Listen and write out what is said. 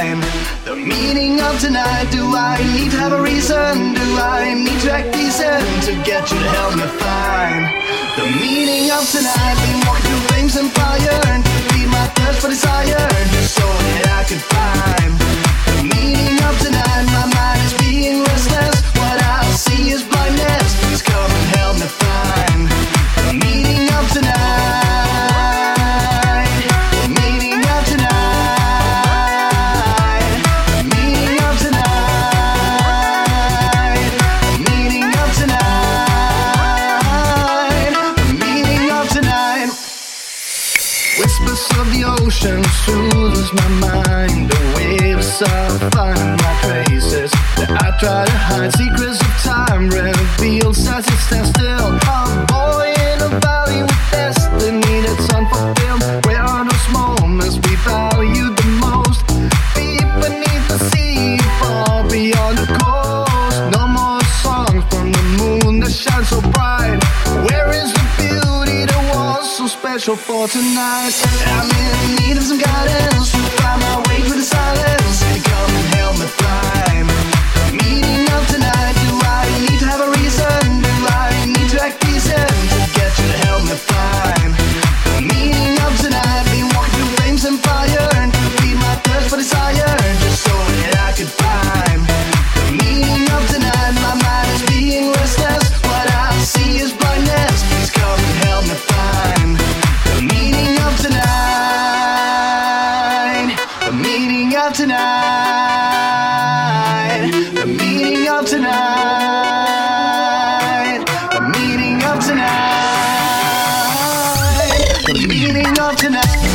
fine. The meaning of tonight, do I need to have a reason? Do I need to act decent to get you to help me find the meaning of tonight? Been walking through flames and fire and feed my thirst for desire, just so that I could find the meaning of tonight. My mind is being restless, what I see is blindness. Please come and help me find the meaning of tonight. Whispers of the ocean soothes my mind. The waves are finding my traces that I try to hide. Secrets of time revealed as it stands still. A boy in a valley with destiny that's unfulfilled. Where are those moments we value the most? Deep beneath the sea, far beyond the coast. No more songs from the moon that shines so bright. Where is the beauty that was so special for tonight? I'm in need of some guidance to find my way through the silence. Come and help me find the meaning of tonight. Do I need to have a reason? Do I need to act decent to get you to help me find the meaning of tonight? Been walking through flames and fire and feed my thirst for desire, just so that I could find the meaning of tonight. My mind is being restless, what I see is blindness. Please come and help me find the meaning of tonight. The meaning of tonight. The meaning of tonight. The meaning of tonight. The meaning of tonight.